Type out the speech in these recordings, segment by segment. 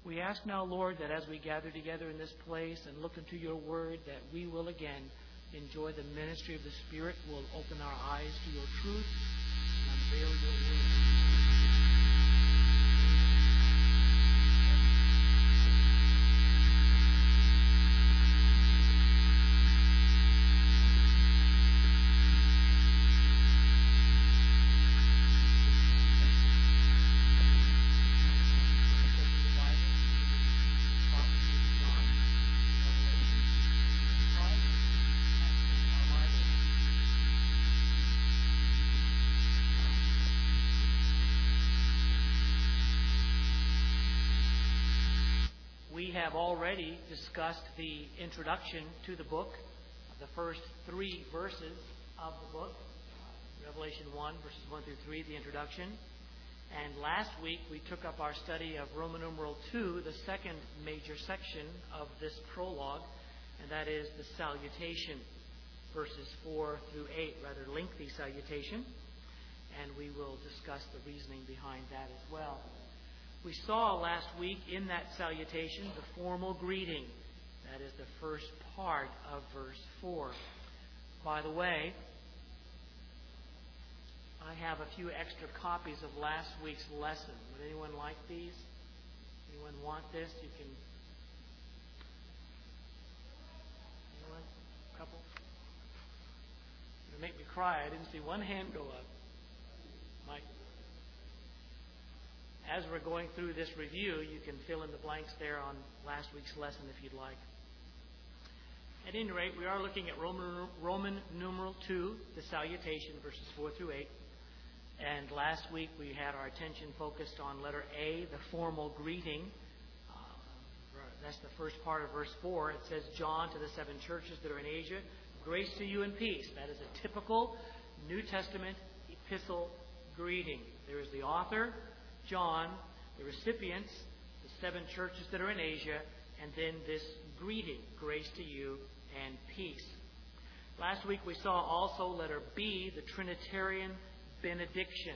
We ask now, Lord, that as we gather together in this place and look into your word, that we will again enjoy the ministry of the Spirit. We'll open our eyes to your truth and unveil your word. We have already discussed the introduction to the book, the first 3 verses of the book, Revelation 1, verses 1 through 3, the introduction. And last week we took up our study of Roman numeral 2, the second major section of this prologue, and that is the salutation, verses 4 through 8, rather lengthy salutation. And we will discuss the reasoning behind that as well. We saw last week in that salutation the formal greeting. That is the first part of verse 4. By the way, I have a few extra copies of last week's lesson. Would anyone like these? Anyone want this? You can... Anyone? A couple? It'll make me cry. I didn't see one hand go up. Mike? As we're going through this review, you can fill in the blanks there on last week's lesson if you'd like. At any rate, we are looking at Roman numeral 2, the salutation, verses 4 through 8. And last week we had our attention focused on letter A, the formal greeting. That's the first part of verse 4. It says, John to the 7 churches that are in Asia, grace to you and peace. That is a typical New Testament epistle greeting. There is the author, John, the recipients, the 7 churches that are in Asia, and then this greeting, grace to you and peace. Last week we saw also letter B, the Trinitarian benediction.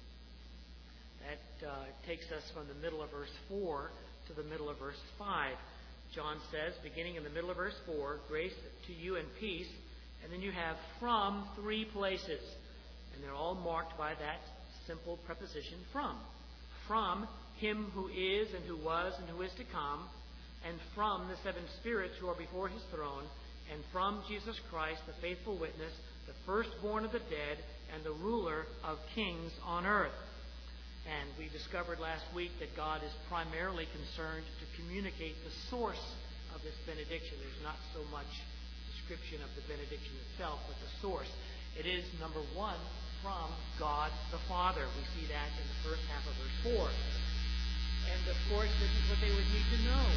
That takes us from the middle of verse 4 to the middle of verse 5. John says, beginning in the middle of verse 4, grace to you and peace, and then you have from 3 places, and they're all marked by that simple preposition from. From him who is and who was and who is to come, and from the 7 spirits who are before his throne, and from Jesus Christ, the faithful witness, the firstborn of the dead, and the ruler of kings on earth. And we discovered last week that God is primarily concerned to communicate the source of this benediction. There's not so much description of the benediction itself, but the source. It is, number 1, from God the Father. We see that in the first half of verse 4. And of course, this is what they would need to know.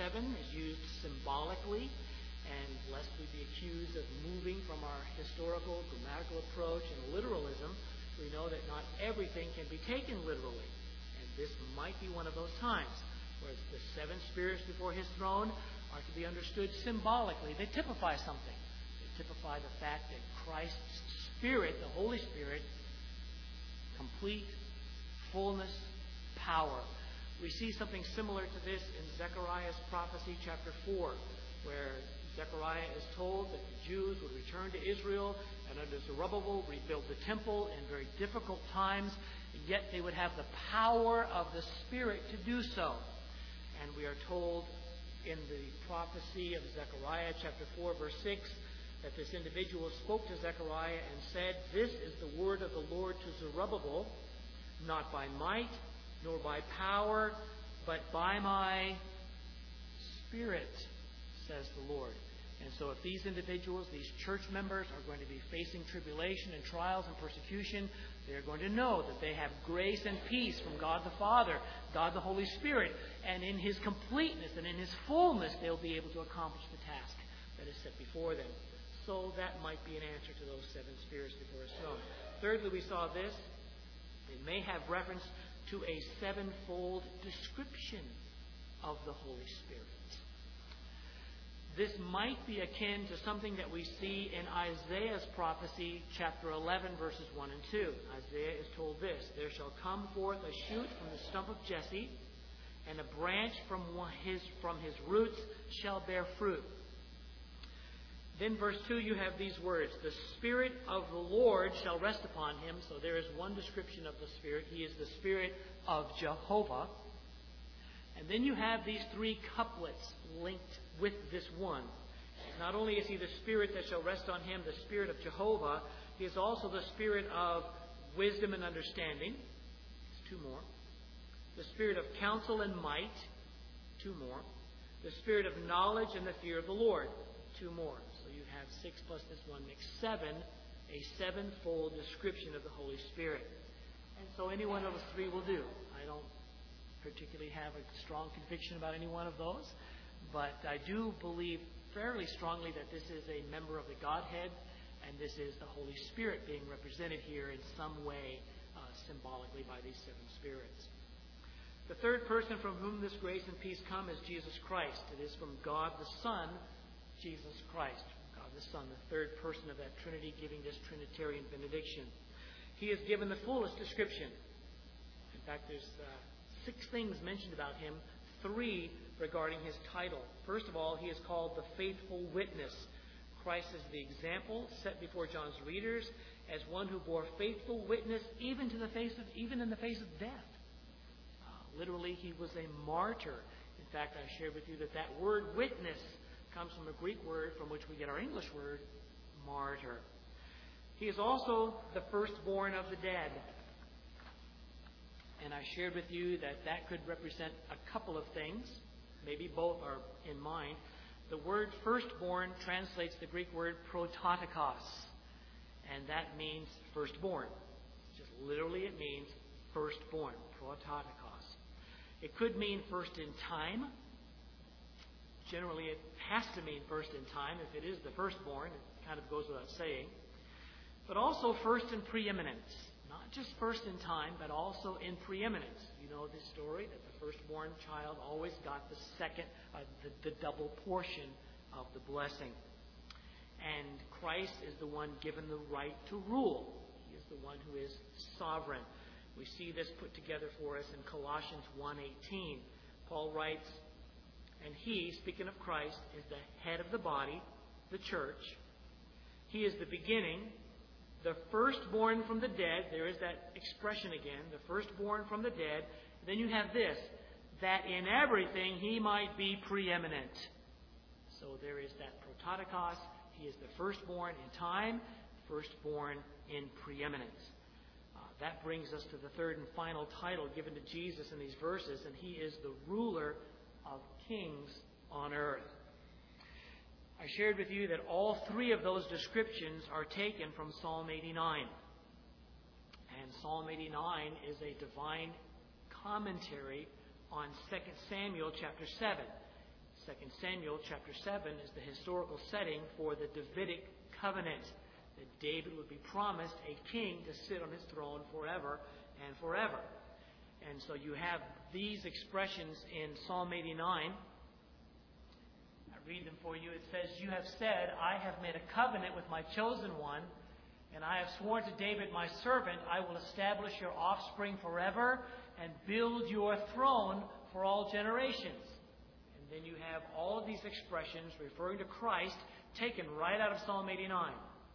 7 is used symbolically, and lest we be accused of moving from our historical, grammatical approach and literalism, we know that not everything can be taken literally. And this might be one of those times, where the 7 spirits before his throne are to be understood symbolically. They typify something. They typify the fact that Christ's Spirit, the Holy Spirit, complete, fullness, power. We see something similar to this in Zechariah's prophecy, chapter 4, where Zechariah is told that the Jews would return to Israel and under Zerubbabel rebuild the temple in very difficult times, yet they would have the power of the Spirit to do so. And we are told in the prophecy of Zechariah, chapter 4, verse 6, that this individual spoke to Zechariah and said, "This is the word of the Lord to Zerubbabel, not by might, nor by power, but by my Spirit, says the Lord." And so if these individuals, these church members, are going to be facing tribulation and trials and persecution, they're going to know that they have grace and peace from God the Father, God the Holy Spirit, and in His completeness and in His fullness, they'll be able to accomplish the task that is set before them. So that might be an answer to those 7 spirits before His throne. Thirdly, we saw this. It may have reference to a 7-fold description of the Holy Spirit. This might be akin to something that we see in Isaiah's prophecy, chapter 11, verses 1 and 2. Isaiah is told this: "There shall come forth a shoot from the stump of Jesse, and a branch from his roots shall bear fruit." Then verse 2, you have these words: "The Spirit of the Lord shall rest upon him." So there is one description of the Spirit. He is the Spirit of Jehovah. And then you have these 3 couplets linked with this one. Not only is He the Spirit that shall rest on him, the Spirit of Jehovah, He is also the Spirit of wisdom and understanding. There's 2 more. The Spirit of counsel and might. 2 more. The Spirit of knowledge and the fear of the Lord. 2 more. So you have 6 plus this one makes 7. A 7-fold description of the Holy Spirit. And so any one of those 3 will do. I don't particularly have a strong conviction about any one of those, but I do believe fairly strongly that this is a member of the Godhead, and this is the Holy Spirit being represented here in some way symbolically by these 7 spirits. The third person from whom this grace and peace come is Jesus Christ. It is from God the Son, Jesus Christ. God the Son, the third person of that Trinity, giving this Trinitarian benediction. He is given the fullest description. In fact, there's 6 things mentioned about Him, 3 regarding His title. First of all, He is called the faithful witness. Christ is the example set before John's readers as one who bore faithful witness even in the face of death. Literally, He was a martyr. In fact, I shared with you that word witness comes from a Greek word from which we get our English word martyr. He is also the firstborn of the dead. And I shared with you that could represent a couple of things. Maybe both are in mind. The word firstborn translates the Greek word prototokos. And that means firstborn. Just literally it means firstborn. Prototokos. It could mean first in time. Generally it has to mean first in time. If it is the firstborn, it kind of goes without saying. But also first in preeminence. Not just first in time, but also in preeminence. You know this story, that the firstborn child always got the second, the double portion of the blessing. And Christ is the one given the right to rule. He is the one who is sovereign. We see this put together for us in Colossians 1:18. Paul writes, "And He," speaking of Christ, "is the head of the body, the church. He is the beginning, the firstborn from the dead." There is that expression again, the firstborn from the dead. Then you have this, "that in everything He might be preeminent." So there is that prototokos. He is the firstborn in time, firstborn in preeminence. That brings us to the third and final title given to Jesus in these verses, and He is the ruler of kings on earth. I shared with you that all 3 of those descriptions are taken from Psalm 89. And Psalm 89 is a divine commentary on 2 Samuel chapter 7. 2 Samuel chapter 7 is the historical setting for the Davidic covenant, that David would be promised a king to sit on his throne forever and forever. And so you have these expressions in Psalm 89. I read them for you. It says, "You have said, I have made a covenant with my chosen one, and I have sworn to David my servant, I will establish your offspring forever and build your throne for all generations." And then you have all of these expressions referring to Christ taken right out of Psalm 89.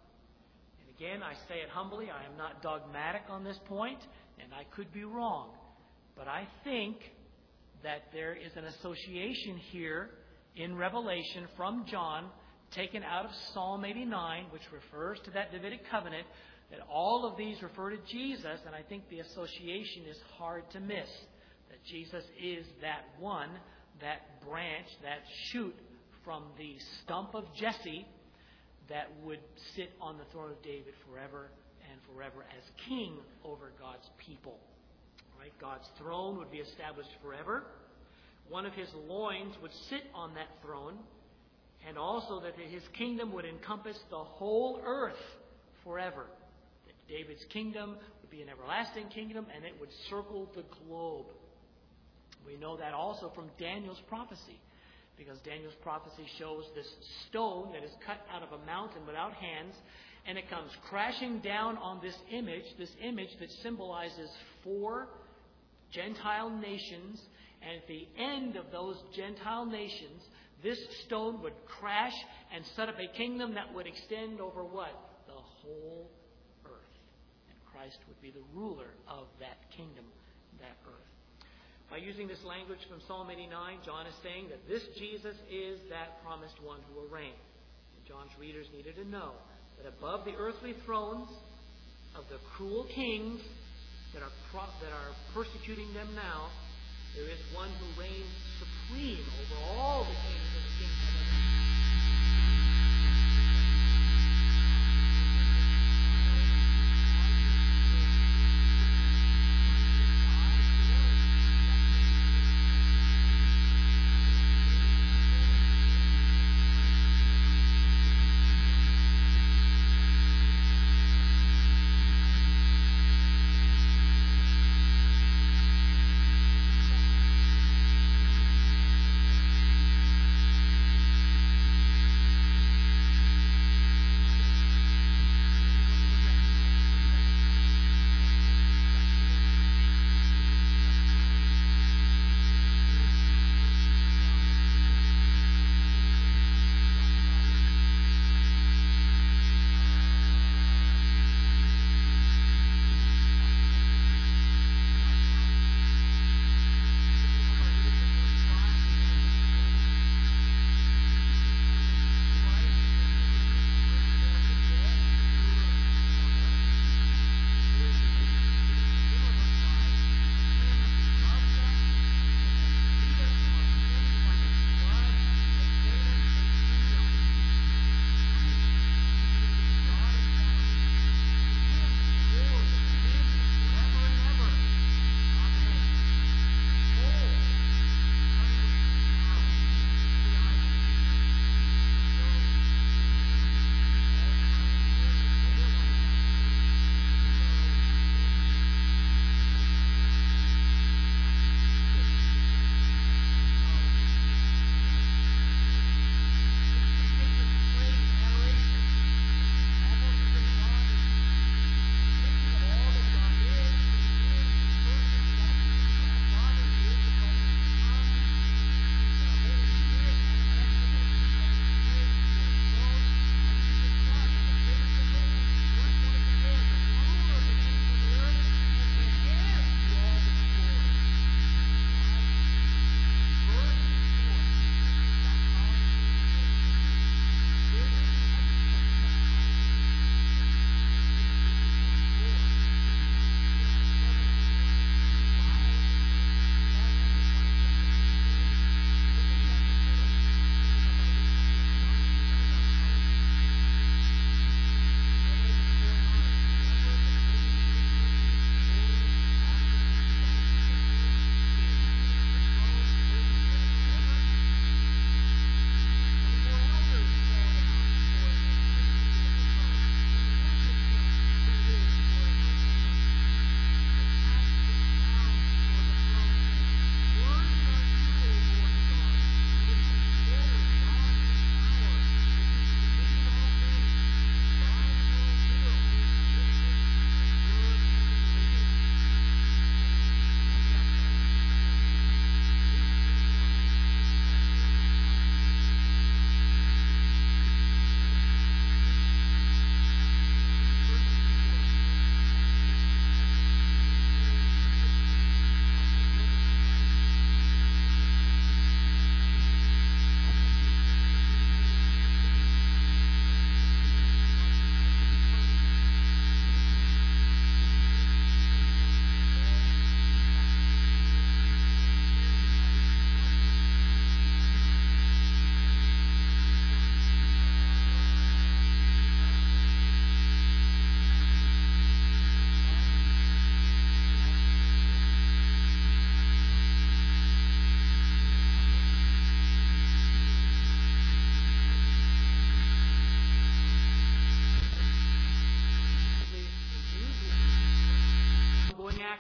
And again, I say it humbly, I am not dogmatic on this point, and I could be wrong. But I think that there is an association here in Revelation from John, taken out of Psalm 89, which refers to that Davidic covenant, that all of these refer to Jesus, and I think the association is hard to miss, that Jesus is that one, that branch, that shoot from the stump of Jesse that would sit on the throne of David forever and forever as king over God's people. Right? God's throne would be established forever. One of his loins would sit on that throne, and also that his kingdom would encompass the whole earth forever. That David's kingdom would be an everlasting kingdom, and it would circle the globe. We know that also from Daniel's prophecy, because Daniel's prophecy shows this stone that is cut out of a mountain without hands, and it comes crashing down on this image that symbolizes 4 Gentile nations, and at the end of those Gentile nations, this stone would crash and set up a kingdom that would extend over what? The whole earth. And Christ would be the ruler of that kingdom, that earth. By using this language from Psalm 89, John is saying that this Jesus is that promised one who will reign. And John's readers needed to know that above the earthly thrones of the cruel kings that are persecuting them now, there is one who reigns supreme over all the kings of the kingdom of heaven.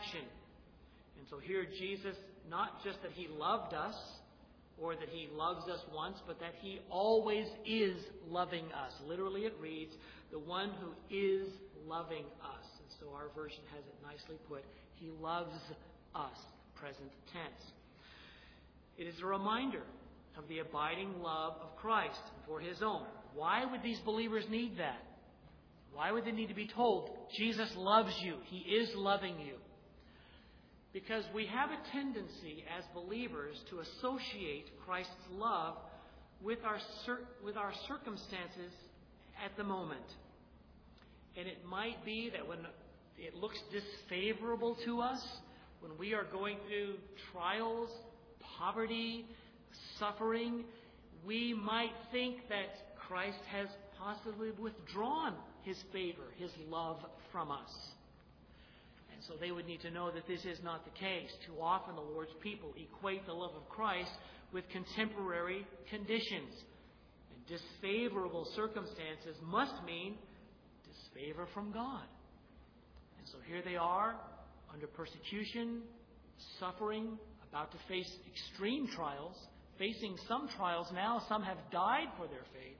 action. And so here Jesus, not just that He loved us or that He loves us once, but that He always is loving us. Literally it reads, the one who is loving us. And so our version has it nicely put, He loves us, present tense. It is a reminder of the abiding love of Christ for His own. Why would these believers need that? Why would they need to be told, Jesus loves you, He is loving you? Because we have a tendency as believers to associate Christ's love with our circumstances at the moment. And it might be that when it looks disfavorable to us, when we are going through trials, poverty, suffering, we might think that Christ has possibly withdrawn His favor, His love from us. And so they would need to know that this is not the case. Too often the Lord's people equate the love of Christ with contemporary conditions. And disfavorable circumstances must mean disfavor from God. And so here they are, under persecution, suffering, about to face extreme trials, facing some trials now. Some have died for their faith.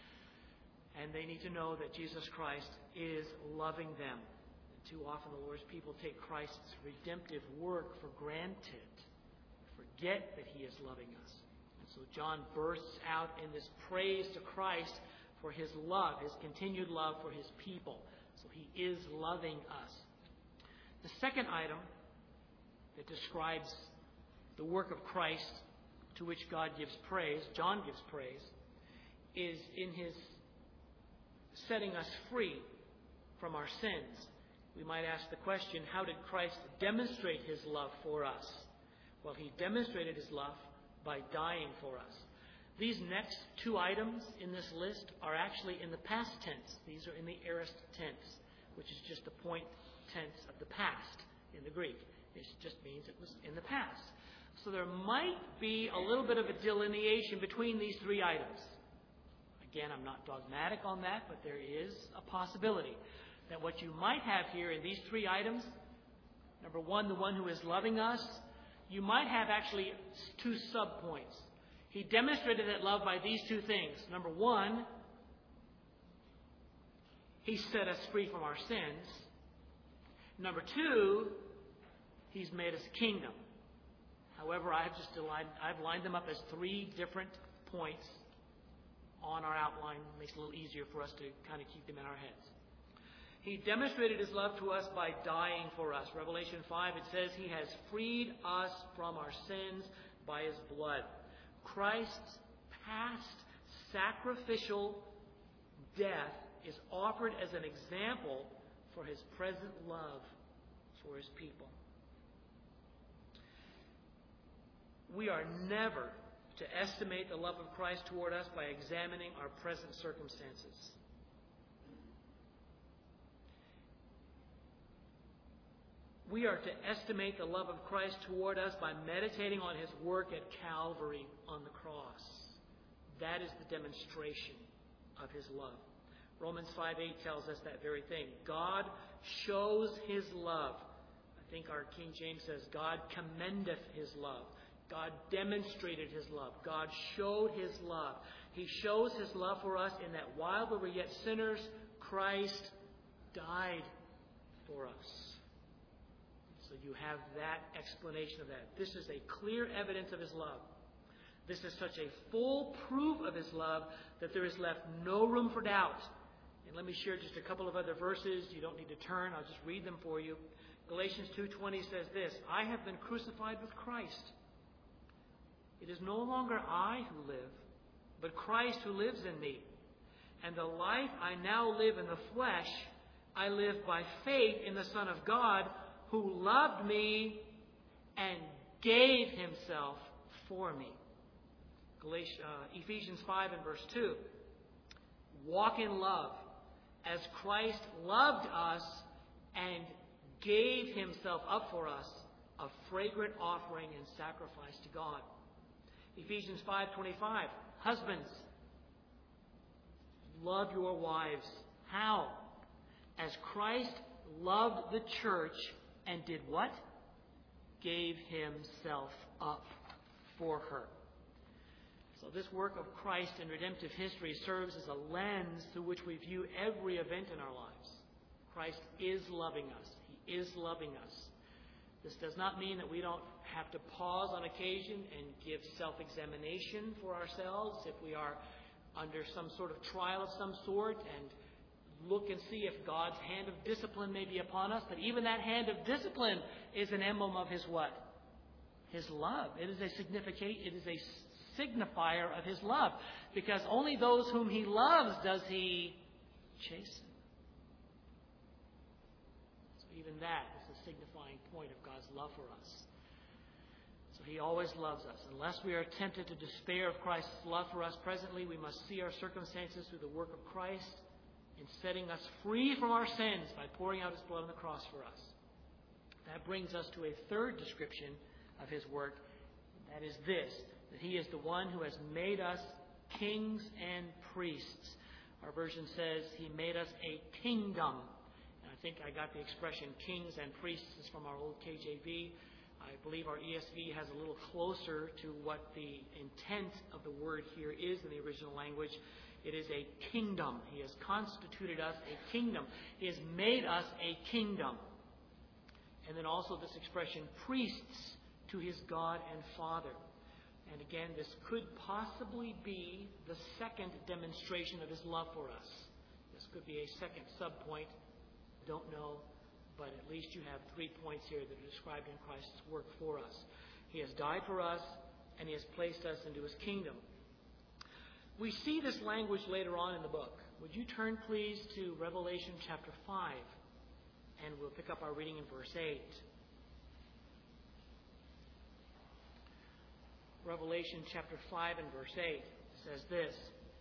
And they need to know that Jesus Christ is loving them. And too often the Lord's people take Christ's redemptive work for granted. Forget that He is loving us. And so John bursts out in this praise to Christ for His love, His continued love for His people. So He is loving us. The second item that describes the work of Christ to which God gives praise, John gives praise, is in His setting us free from our sins. We might ask the question, how did Christ demonstrate His love for us? Well, He demonstrated His love by dying for us. These next two items in this list are actually in the past tense. These are in the aorist tense, which is just the point tense of the past in the Greek. It just means it was in the past. So there might be a little bit of a delineation between these three items. Again, I'm not dogmatic on that, but there is a possibility that what you might have here in these three items, number one, the one who is loving us, you might have actually two subpoints. He demonstrated that love by these two things. Number one, He set us free from our sins. Number two, He's made us a kingdom. However, I've lined them up as three different points on our outline. It makes it a little easier for us to kind of keep them in our heads. He demonstrated His love to us by dying for us. Revelation 5, it says He has freed us from our sins by His blood. Christ's past sacrificial death is offered as an example for His present love for His people. We are never to estimate the love of Christ toward us by examining our present circumstances. We are to estimate the love of Christ toward us by meditating on His work at Calvary on the cross. That is the demonstration of His love. Romans 5:8 tells us that very thing. God shows His love. I think our King James says, God commendeth His love. God demonstrated His love. God showed His love. He shows His love for us in that while we were yet sinners, Christ died for us. So you have that explanation of that. This is a clear evidence of His love. This is such a full proof of His love that there is left no room for doubt. And let me share just a couple of other verses. You don't need to turn. I'll just read them for you. Galatians 2:20 says this, I have been crucified with Christ. It is no longer I who live, but Christ who lives in me. And the life I now live in the flesh, I live by faith in the Son of God, who loved me and gave Himself for me. Ephesians 5 and verse 2. Walk in love, as Christ loved us and gave Himself up for us, a fragrant offering and sacrifice to God. Ephesians 5:25. Husbands, love your wives. How? As Christ loved the church and did what? Gave himself up for her. So this work of Christ in redemptive history serves as a lens through which we view every event in our lives. Christ is loving us. He is loving us. This does not mean that we don't have to pause on occasion and give self-examination for ourselves if we are under some sort of trial of some sort, and look and see if God's hand of discipline may be upon us. But even that hand of discipline is an emblem of His what? His love. It is a signifier of His love, because only those whom He loves does He chasten. So even that is a signifying point of God's love for us. So He always loves us. Unless we are tempted to despair of Christ's love for us presently, we must see our circumstances through the work of Christ in setting us free from our sins by pouring out His blood on the cross for us. That brings us to a third description of His work. That is this, that He is the one who has made us kings and priests. Our version says He made us a kingdom. And I think I got the expression kings and priests is from our old KJV. I believe our ESV has a little closer to what the intent of the word here is in the original language. It is a kingdom. He has constituted us a kingdom. He has made us a kingdom. And then also this expression, priests to His God and Father. And again, this could possibly be the second demonstration of His love for us. This could be a second subpoint. Don't know. But at least you have 3 points here that are described in Christ's work for us. He has died for us, and He has placed us into His kingdom. We see this language later on in the book. Would you turn, please, to Revelation chapter 5, and we'll pick up our reading in verse 8. Revelation chapter 5 and verse 8 says this.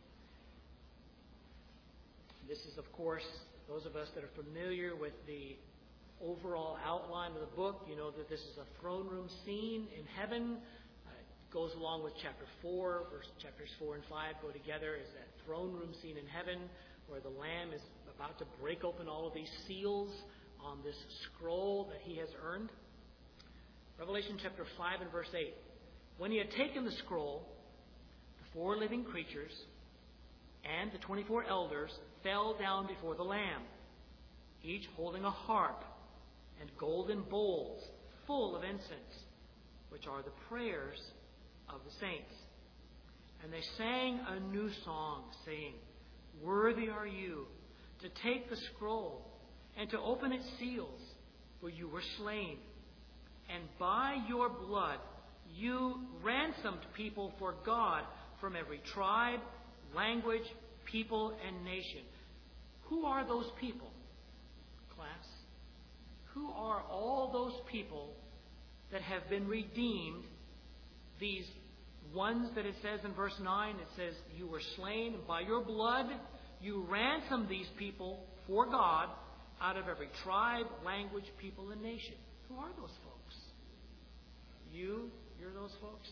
This is, of course, those of us that are familiar with the overall outline of the book, you know that this is a throne room scene in heaven. It goes along with chapter 4, chapters 4 and 5 go together as that throne room scene in heaven where the Lamb is about to break open all of these seals on this scroll that He has earned. Revelation chapter 5 and verse 8. When He had taken the scroll, the 4 living creatures and the 24 elders fell down before the Lamb, each holding a harp and golden bowls full of incense, which are the prayers of the saints. And they sang a new song, saying, Worthy are you to take the scroll and to open its seals, for you were slain, and by your blood you ransomed people for God from every tribe, language, people, and nation. Who are those people, class? Who are all those people that have been redeemed? These ones that it says in verse 9, it says, you were slain, and by your blood you ransomed these people for God out of every tribe, language, people, and nation. Who are those folks? You're those folks.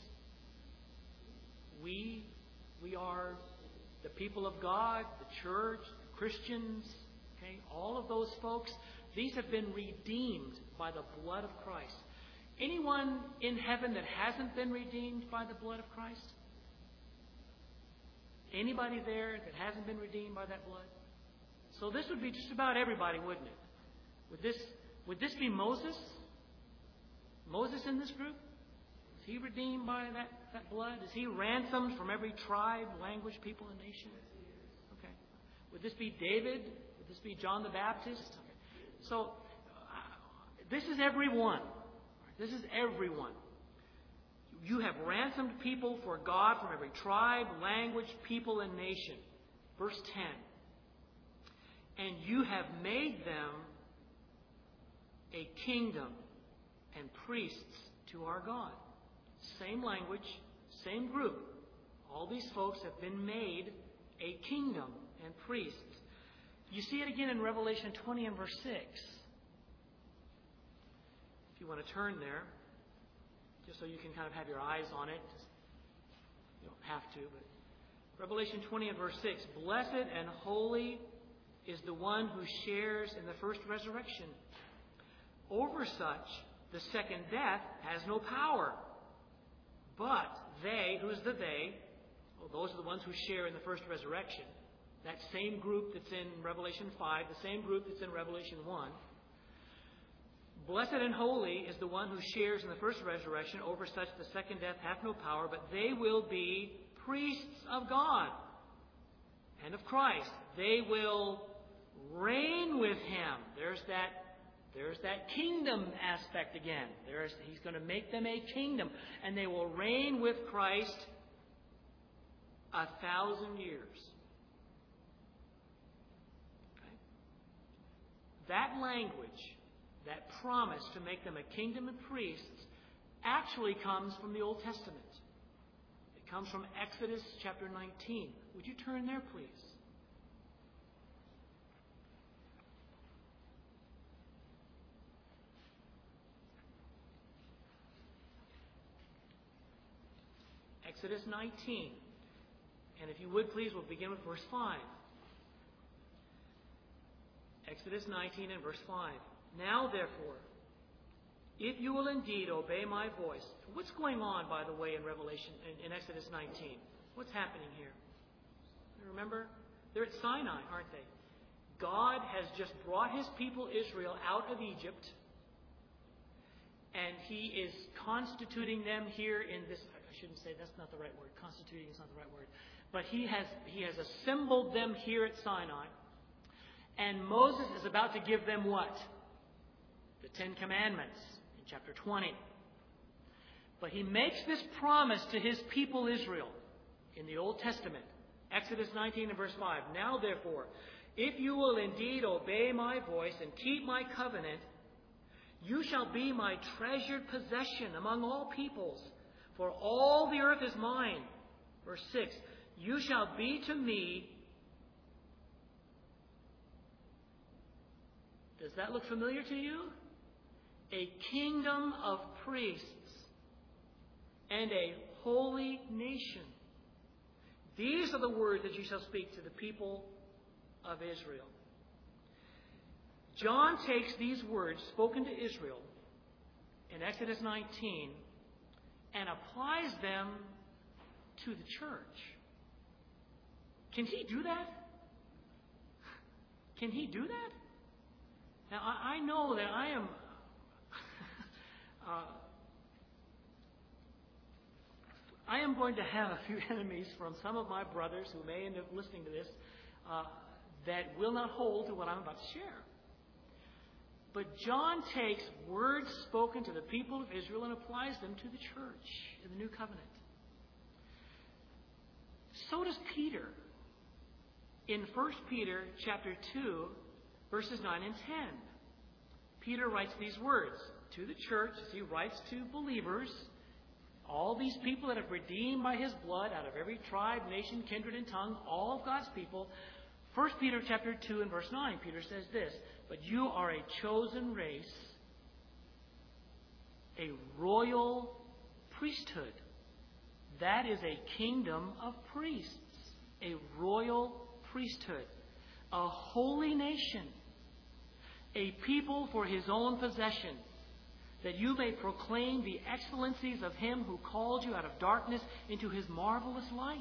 We are the people of God, the church, the Christians, okay, all of those folks. These have been redeemed by the blood of Christ. Anyone in heaven that hasn't been redeemed by the blood of Christ? Anybody there that hasn't been redeemed by that blood? So this would be just about everybody, wouldn't it? Would this be Moses? Moses in this group? Is he redeemed by that blood? Is he ransomed from every tribe, language, people, and nation? Okay. Would this be David? Would this be John the Baptist? Okay. So this is everyone. This is everyone. You have ransomed people for God from every tribe, language, people, and nation. Verse 10. And you have made them a kingdom and priests to our God. Same language, same group. All these folks have been made a kingdom and priests. You see it again in Revelation 20 and verse 6. If you want to turn there, just so you can kind of have your eyes on it. You don't have to, but Revelation 20 and verse 6. Blessed and holy is the one who shares in the first resurrection. Over such, the second death has no power. But they, who's the they? Well, those are the ones who share in the first resurrection. That same group that's in Revelation 5, the same group that's in Revelation 1. Blessed and holy is the one who shares in the first resurrection. Over such the second death hath no power, but they will be priests of God and of Christ. They will reign with Him. There's that kingdom aspect again. He's going to make them a kingdom, and they will reign with Christ 1,000 years. Okay? That language, that promise to make them a kingdom and priests, actually comes from the Old Testament. It comes from Exodus chapter 19. Would you turn there, please? Exodus 19. And if you would, please, we'll begin with verse 5. Exodus 19 and verse 5. Now, therefore, if you will indeed obey my voice. What's going on, by the way, in Revelation, in Exodus 19? What's happening here? You remember? They're at Sinai, aren't they? God has just brought His people Israel out of Egypt, and He is constituting them here in this. I shouldn't say that's not the right word. Constituting is not the right word. But He has assembled them here at Sinai. And Moses is about to give them what? The Ten Commandments in chapter 20. But He makes this promise to His people Israel in the Old Testament. Exodus 19 and verse 5. Now therefore, if you will indeed obey my voice and keep my covenant, you shall be my treasured possession among all peoples. For all the earth is mine. Verse 6. You shall be to me. Does that look familiar to you? A kingdom of priests and a holy nation. These are the words that you shall speak to the people of Israel. John takes these words spoken to Israel in Exodus 19 and applies them to the church. Can he do that? Can he do that? Now, I know that I am I am going to have a few enemies from some of my brothers who may end up listening to this that will not hold to what I'm about to share. But John takes words spoken to the people of Israel and applies them to the church in the New Covenant. So does Peter in 1 Peter chapter 2, verses 9 and 10. Peter writes these words to the church as he writes to believers, all these people that have redeemed by His blood out of every tribe, nation, kindred, and tongue, all of God's people. 1 Peter chapter 2 and verse 9, Peter says this, but you are a chosen race, a royal priesthood. That is a kingdom of priests, a royal priesthood, a holy nation, a people for His own possession, that you may proclaim the excellencies of Him who called you out of darkness into His marvelous light.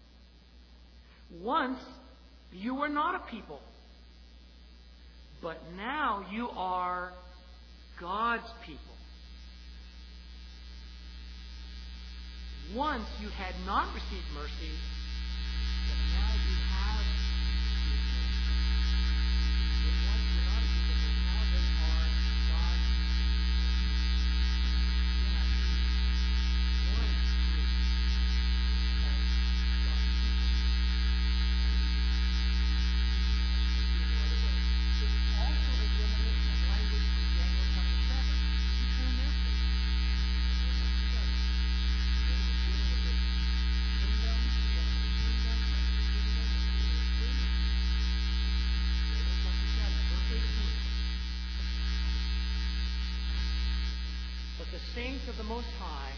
Once you were not a people, but now you are God's people. Once you had not received mercy, but now you have received mercy. But once you're not a people, but now they are God's people. One group called God's people. It's also a reminiscence of language from Daniel chapter 7. You turn there, please. Saints of the Most High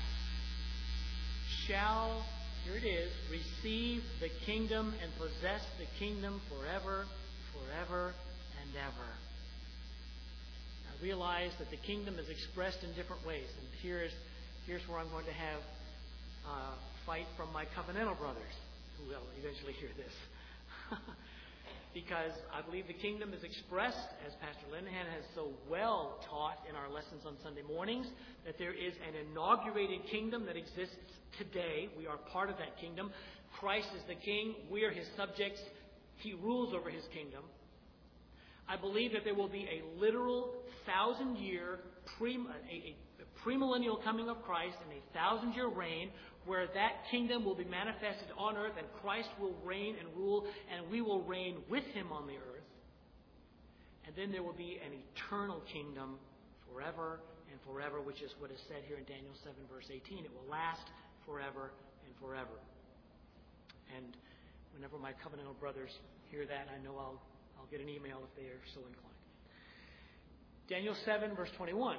shall, here it is, receive the kingdom and possess the kingdom forever, forever, and ever. Now realize that the kingdom is expressed in different ways. And here's where I'm going to have fight from my covenantal brothers, who will eventually hear this. Because I believe the kingdom is expressed, as Pastor Linehan has so well taught in our lessons on Sunday mornings, that there is an inaugurated kingdom that exists today. We are part of that kingdom. Christ is the king. We are his subjects. He rules over his kingdom. I believe that there will be a literal 1,000-year premillennial coming of Christ and a 1,000-year reign where that kingdom will be manifested on earth and Christ will reign and rule and we will reign with him on the earth. And then there will be an eternal kingdom forever and forever, which is what is said here in Daniel 7 verse 18. It will last forever and forever. And whenever my covenantal brothers hear that, I know I'll get an email if they are so inclined. Daniel 7 verse 21.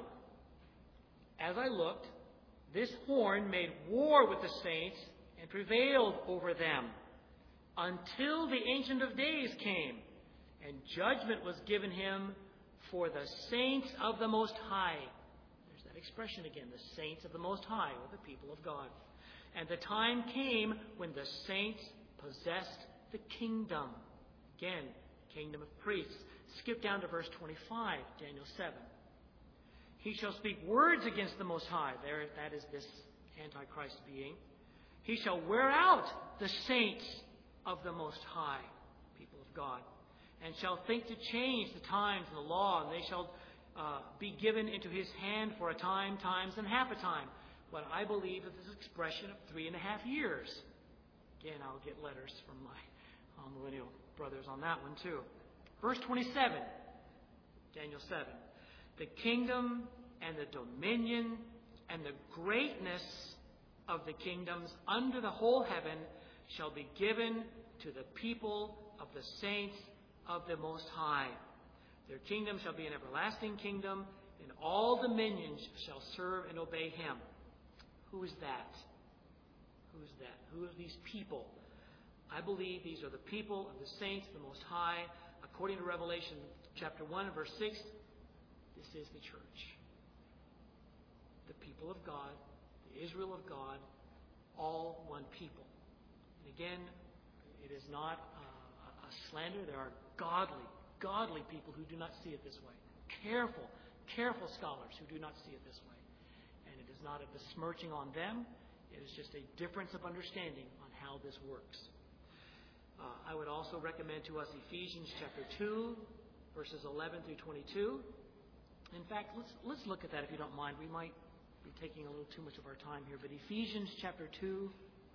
As I looked, this horn made war with the saints and prevailed over them until the Ancient of Days came, and judgment was given him for the saints of the Most High. There's that expression again, the saints of the Most High, or the people of God. And the time came when the saints possessed the kingdom. Again, kingdom of priests. Skip down to verse 25, Daniel 7. He shall speak words against the Most High. There, that is this Antichrist being. He shall wear out the saints of the Most High, people of God, and shall think to change the times and the law, and they shall be given into his hand for a time, times, and half a time. What I believe is this expression of 3.5 years. Again, I'll get letters from my millennial brothers on that one too. Verse 27, Daniel 7. The kingdom and the dominion and the greatness of the kingdoms under the whole heaven shall be given to the people of the saints of the Most High. Their kingdom shall be an everlasting kingdom, and all dominions shall serve and obey him. Who is that? Who is that? Who are these people? I believe these are the people of the saints of the Most High. According to Revelation chapter 1 verse 6, this is the church. The people of God, the Israel of God, all one people. And again, it is not a slander. There are godly people who do not see it this way. Careful scholars who do not see it this way. And it is not a besmirching on them. It is just a difference of understanding on how this works. I would also recommend to us Ephesians chapter 2, verses 11 through 22. In fact, let's look at that if you don't mind. We might be taking a little too much of our time here. But Ephesians chapter 2.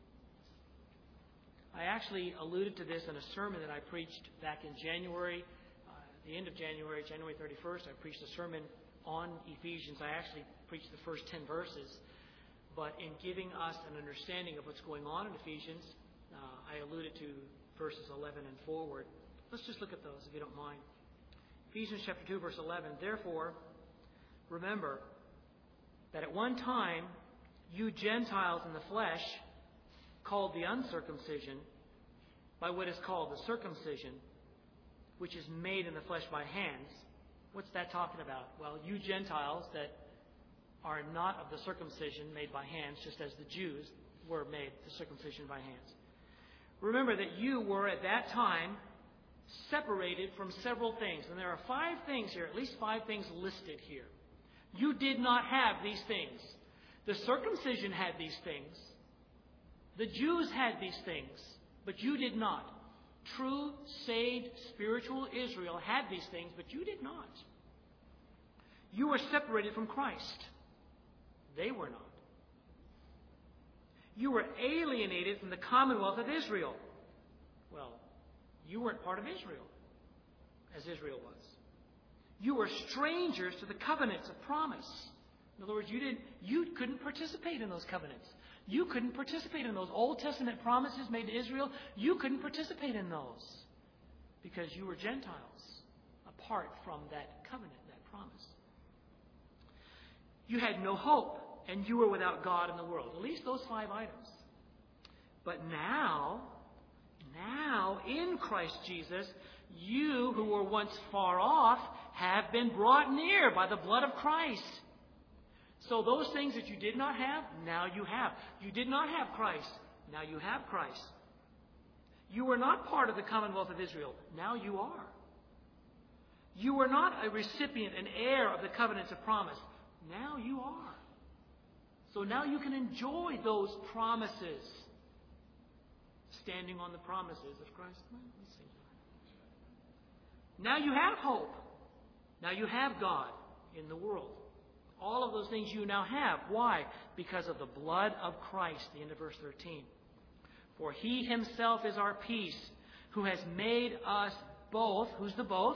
I actually alluded to this in a sermon that I preached back in January. At the end of January, January 31st, I preached a sermon on Ephesians. I actually preached the first 10 verses. But in giving us an understanding of what's going on in Ephesians, I alluded to verses 11 and forward. Let's just look at those if you don't mind. Ephesians chapter 2, verse 11. Therefore, remember that at one time you Gentiles in the flesh, called the uncircumcision by what is called the circumcision, which is made in the flesh by hands. What's that talking about? Well, you Gentiles that are not of the circumcision made by hands, just as the Jews were made the circumcision by hands. Remember that you were at that time separated from several things. And there are 5 things here, at least 5 things listed here. You did not have these things. The circumcision had these things. The Jews had these things, but you did not. True, saved, spiritual Israel had these things, but you did not. You were separated from Christ. They were not. You were alienated from the commonwealth of Israel. Well, you weren't part of Israel, as Israel was. You were strangers to the covenants of promise. In other words, you couldn't participate in those covenants. You couldn't participate in those Old Testament promises made to Israel. You couldn't participate in those because you were Gentiles apart from that covenant, that promise. You had no hope, and you were without God in the world. At least those 5 items. But now, in Christ Jesus, you who were once far off have been brought near by the blood of Christ. So those things that you did not have, now you have. You did not have Christ, now you have Christ. You were not part of the commonwealth of Israel, now you are. You were not a recipient, an heir of the covenants of promise, now you are. So now you can enjoy those promises, standing on the promises of Christ. Let's sing. Now you have hope. Now you have God in the world. All of those things you now have. Why? Because of the blood of Christ, the end of verse 13. For he himself is our peace, who has made us both. Who's the both?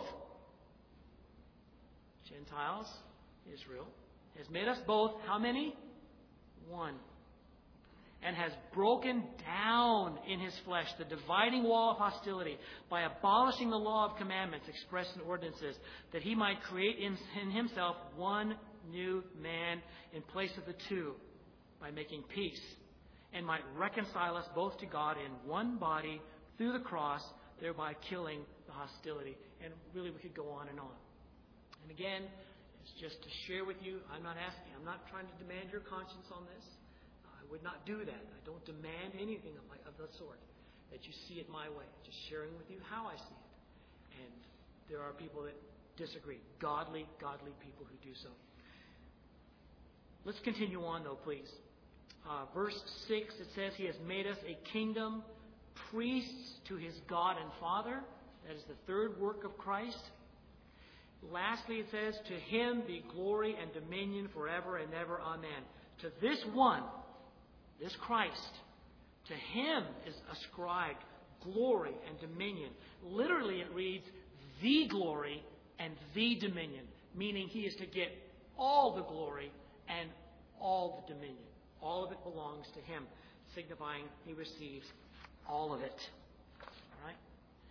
Gentiles, Israel. Has made us both, how many? One. And has broken down in his flesh the dividing wall of hostility by abolishing the law of commandments expressed in ordinances, that he might create in himself one new man in place of the two, by making peace, and might reconcile us both to God in one body through the cross, thereby killing the hostility. And really we could go on and on. And again, it's just to share with you. I'm not trying to demand your conscience on this. I would not do that. I don't demand anything of the sort, that you see it my way. Just sharing with you how I see it. And there are people that disagree. Godly people who do so. Let's continue on, though, please. Verse 6, it says, he has made us a kingdom, priests to his God and Father. That is the third work of Christ. Lastly, it says, to him be glory and dominion forever and ever. Amen. To this one, this Christ, to him is ascribed glory and dominion. Literally, it reads, the glory and the dominion, meaning he is to get all the glory and all the dominion. All of it belongs to him, signifying he receives all of it. All right?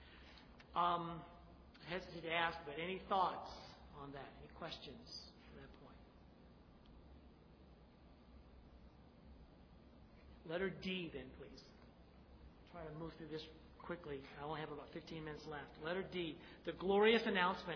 I hesitate to ask, but any thoughts on that? Any questions at that point? Letter D, then, please. Try to move through this quickly. I only have about 15 minutes left. Letter D, the glorious announcement.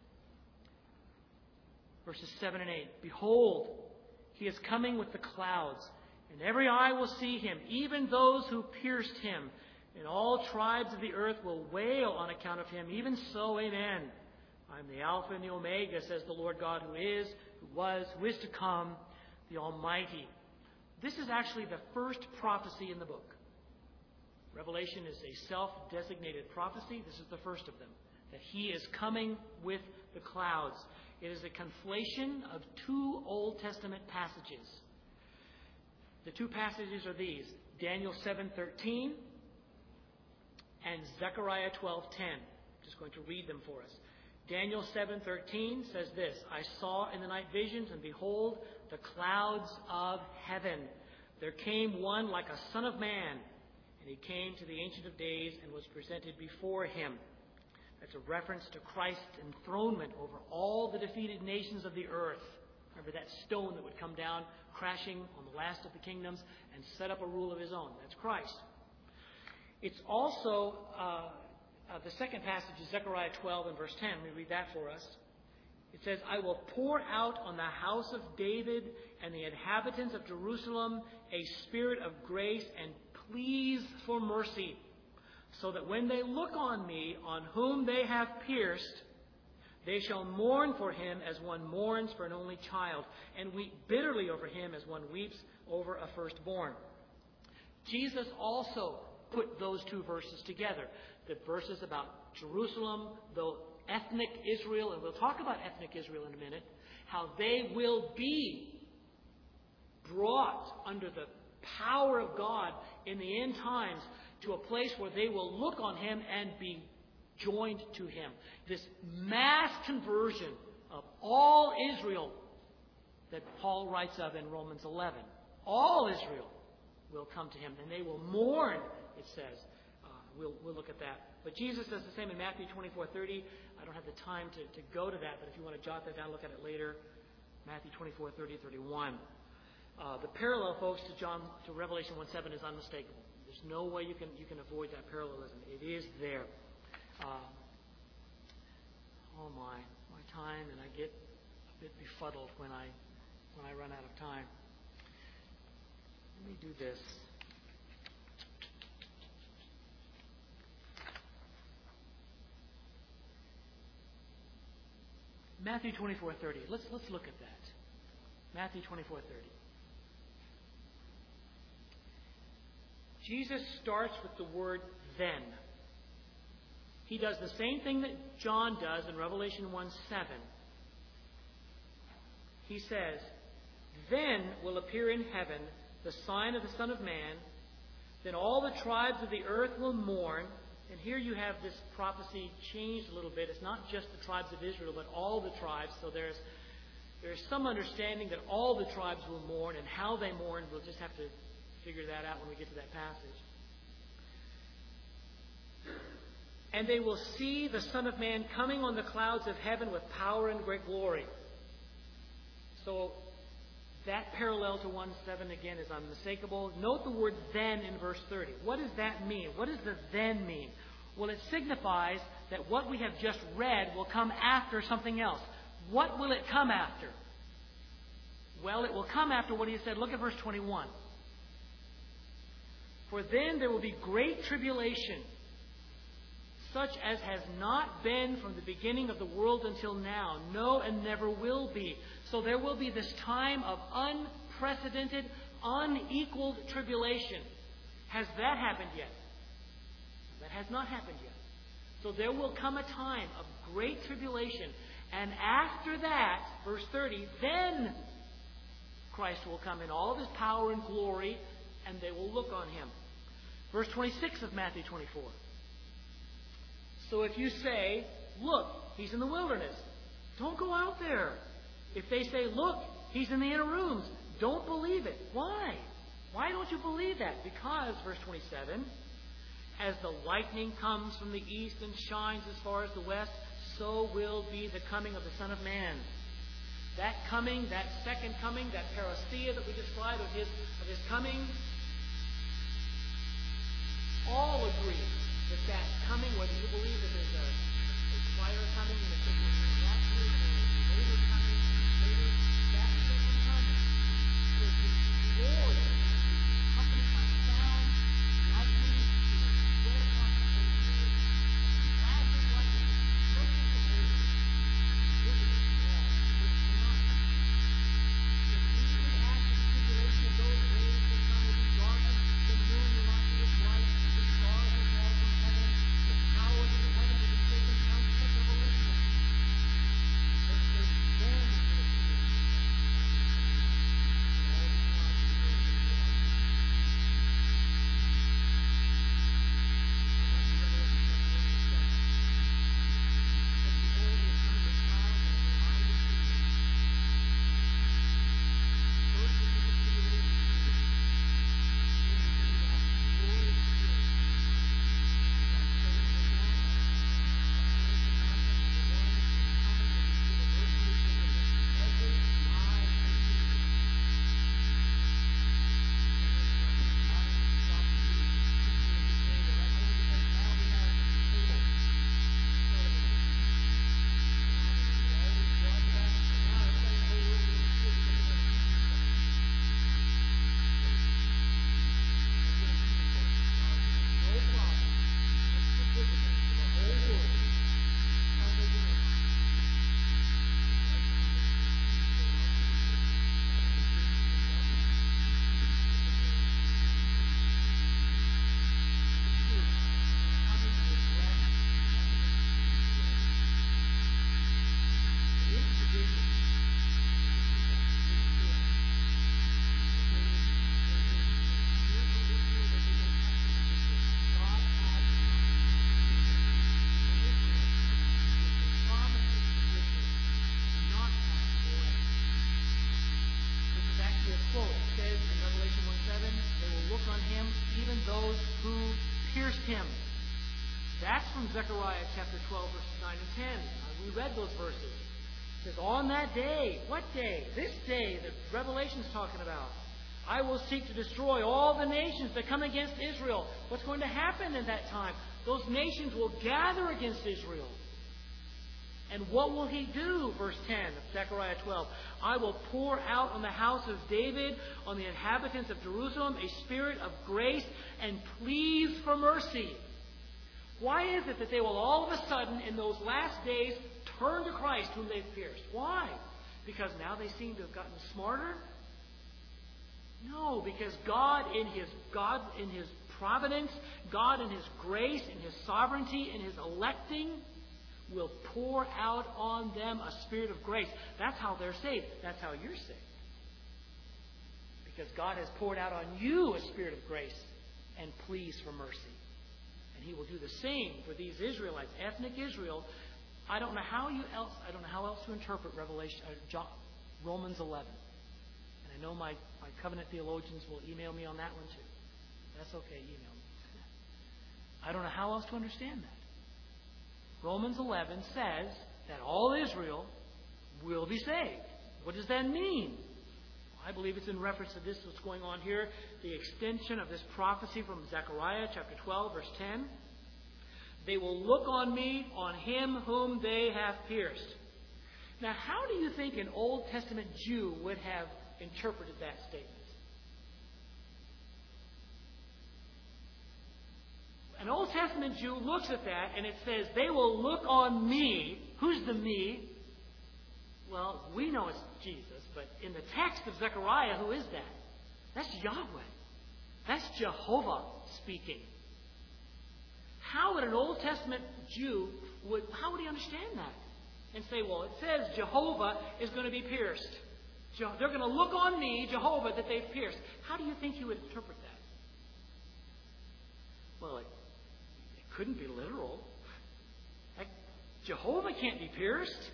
Verses 7 and 8. Behold, he is coming with the clouds, and every eye will see him, even those who pierced him. And all tribes of the earth will wail on account of him. Even so, amen. I am the Alpha and the Omega, says the Lord God, who is, who was, who is to come, the Almighty. This is actually the first prophecy in the book. Revelation is a self-designated prophecy. This is the first of them. That he is coming with the clouds. It is a conflation of two Old Testament passages. The two passages are these: Daniel 7:13 and Zechariah 12:10. I'm just going to read them for us. Daniel 7:13 says this: I saw in the night visions, and behold, the clouds of heaven. There came one like a son of man, and he came to the Ancient of Days and was presented before him. That's a reference to Christ's enthronement over all the defeated nations of the earth. Remember that stone that would come down crashing on the last of the kingdoms and set up a rule of his own. That's Christ. It's also, the second passage is Zechariah 12 and verse 10. Let me read that for us. It says, I will pour out on the house of David and the inhabitants of Jerusalem a spirit of grace and pleas for mercy, so that when they look on me, on whom they have pierced, they shall mourn for him as one mourns for an only child, and weep bitterly over him as one weeps over a firstborn. Jesus also put those two verses together. The verses about Jerusalem, the ethnic Israel, and we'll talk about ethnic Israel in a minute, how they will be brought under the power of God in the end times to a place where they will look on him and be joined to him. This mass conversion of all Israel that Paul writes of in Romans 11. All Israel will come to him, and they will mourn, it says. We'll look at that. But Jesus does the same in Matthew 24:30. I don't have the time to go to that, but if you want to jot that down, look at it later. Matthew 24:30, 31. The parallel, folks, to Revelation 1:7 is unmistakable. There's no way you can avoid that parallelism. It is there. Oh my time, and I get a bit befuddled when I run out of time. Let me do this. Matthew 24:30. Let's look at that. Matthew 24:30. Jesus starts with the word then. He does the same thing that John does in Revelation 1:7. He says, "Then will appear in heaven the sign of the Son of Man. Then all the tribes of the earth will mourn." And here you have this prophecy changed a little bit. It's not just the tribes of Israel, but all the tribes. So there's some understanding that all the tribes will mourn, and how they mourn, we'll just have to figure that out when we get to that passage. "And they will see the Son of Man coming on the clouds of heaven with power and great glory." So that parallel to 1:7 again is unmistakable. Note the word then in verse 30. What does that mean? What does the then mean? Well, it signifies that what we have just read will come after something else. What will it come after? Well, it will come after what he said. Look at verse 21. "For then there will be great tribulation, such as has not been from the beginning of the world until now, no, and never will be." So there will be this time of unprecedented, unequaled tribulation. Has that happened yet? That has not happened yet. So there will come a time of great tribulation. And after that, verse 30, then Christ will come in all of his power and glory, and they will look on him. Verse 26 of Matthew 24. "So if you say, 'Look, he's in the wilderness,' don't go out there. If they say, 'Look, he's in the inner rooms,' don't believe it." Why? Why don't you believe that? Because, verse 27, "As the lightning comes from the east and shines as far as the west, so will be the coming of the Son of Man." That coming, that second coming, that parousia that we described of his coming, all agree that coming, whether you believe that there's a prior coming and it's a rapture, or a later coming, that second coming will be glorious, accompanied by sound, lightning, spread across the whole earth, flash of lightning, perfect of earth, really small, which cannot happen. The immediate act of tribulation of those days, the sun will be darkened, the moon will not give its light, the stars will fall from heaven, the powers of the heavens will be shaken down. Such revelation. But then him. That's from Zechariah chapter 12, verses 9 and 10. We read those verses. It says, on that day, what day? This day that Revelation's talking about. I will seek to destroy all the nations that come against Israel. What's going to happen in that time? Those nations will gather against Israel. And what will he do? Verse 10 of Zechariah 12. I will pour out on the house of David, on the inhabitants of Jerusalem, a spirit of grace and pleas for mercy. Why is it that they will all of a sudden, in those last days, turn to Christ whom they've pierced? Why? Because now they seem to have gotten smarter? No, because God in His providence, God in His grace, in His sovereignty, in His electing, will pour out on them a spirit of grace. That's how they're saved. That's how you're saved. Because God has poured out on you a spirit of grace and pleas for mercy. And He will do the same for these Israelites, ethnic Israel. I don't know how else to interpret Romans 11. And I know my covenant theologians will email me on that one too. That's okay, email me. I don't know how else to understand that. Romans 11 says that all Israel will be saved. What does that mean? Well, I believe it's in reference to this what's going on here, the extension of this prophecy from Zechariah chapter 12, verse 10. They will look on me, on Him whom they have pierced. Now, how do you think an Old Testament Jew would have interpreted that statement? An Old Testament Jew looks at that and it says, they will look on me. Who's the me? Well, we know it's Jesus, but in the text of Zechariah, who is that? That's Yahweh. That's Jehovah speaking. How would an Old Testament Jew, how would he understand that? And say, well, it says Jehovah is going to be pierced. They're going to look on me, Jehovah, that they've pierced. How do you think you would interpret that? Well, it couldn't be literal. Like, Jehovah can't be pierced.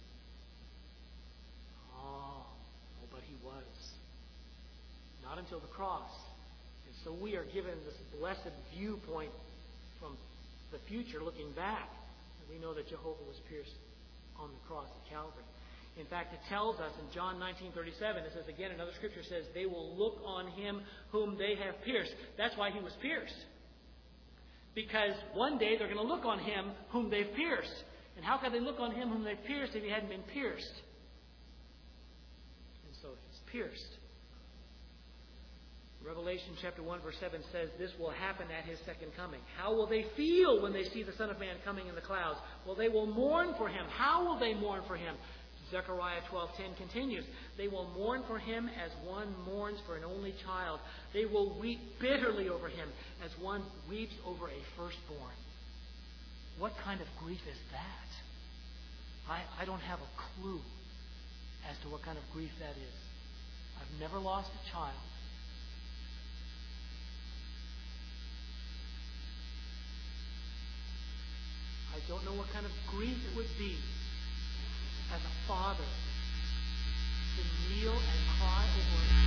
Oh, but He was. Not until the cross. And so we are given this blessed viewpoint from the future looking back. And we know that Jehovah was pierced on the cross at Calvary. In fact, it tells us in John 19:37, it says again, another scripture says, they will look on Him whom they have pierced. That's why He was pierced. Because one day they're going to look on Him whom they've pierced. And how could they look on Him whom they've pierced if He hadn't been pierced? And so He's pierced. Revelation chapter 1 verse 7 says this will happen at His second coming. How will they feel when they see the Son of Man coming in the clouds? Well, they will mourn for Him. How will they mourn for Him? Zechariah 12:10 continues. They will mourn for Him as one mourns for an only child. They will weep bitterly over Him as one weeps over a firstborn. What kind of grief is that? I don't have a clue as to what kind of grief that is. I've never lost a child. I don't know what kind of grief it would be as a father to kneel and cry over a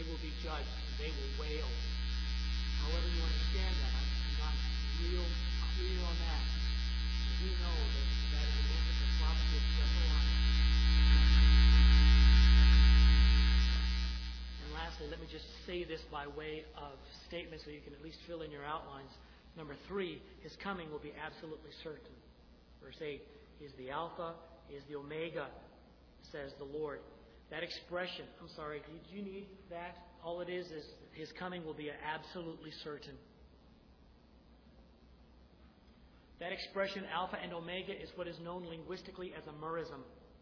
they will be judged, and they will wail. However you understand that, I'm not real clear on that. We know that that is a look at the prophecy of Zephaniah. And lastly, let me just say this by way of statement so you can at least fill in your outlines. Number 3, his coming will be absolutely certain. Verse 8, he is the Alpha, he is the Omega, says the Lord. That expression, I'm sorry, did you need that? All it is his coming will be absolutely certain. That expression, Alpha and Omega, is what is known linguistically as a merism.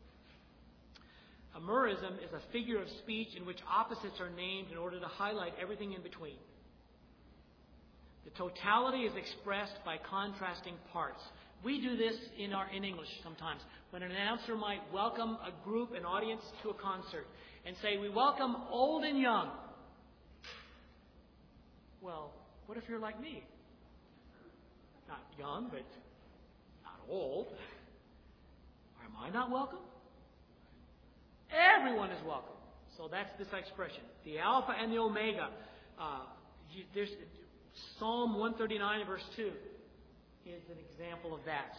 A merism is a figure of speech in which opposites are named in order to highlight everything in between. The totality is expressed by contrasting parts. We do this in English sometimes. When an announcer might welcome a group, an audience, to a concert and say, "We welcome old and young." Well, what if you're like me? Not young, but not old. Am I not welcome? Everyone is welcome. So that's this expression. The Alpha and the Omega. There's Psalm 139, verse 2 is an example of that.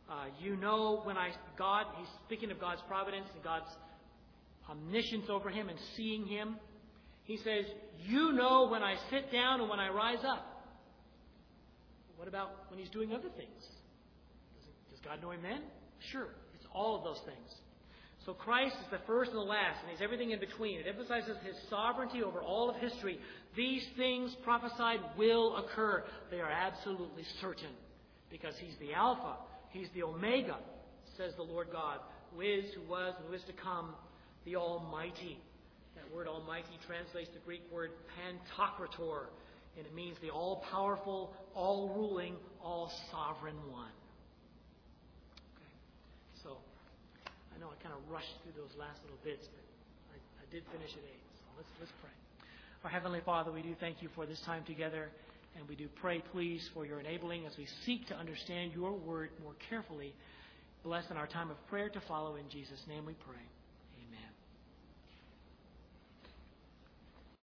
He's speaking of God's providence and God's omniscience over him and seeing him. He says, "You know when I sit down and when I rise up." What about when he's doing other things? Does God know him then? Sure. It's all of those things. So Christ is the first and the last, and he's everything in between. It emphasizes his sovereignty over all of history. These things prophesied will occur. They are absolutely certain, because he's the Alpha, he's the Omega, says the Lord God, who is, who was, and who is to come, the Almighty. That word Almighty translates the Greek word Pantocrator, and it means the all-powerful, all-ruling, all-sovereign one. Okay. So, I know I kind of rushed through those last little bits, but I did finish at 8. So let's pray. Our Heavenly Father, we do thank you for this time together, and we do pray, please, for your enabling as we seek to understand your word more carefully. Bless in our time of prayer to follow. In Jesus' name we pray.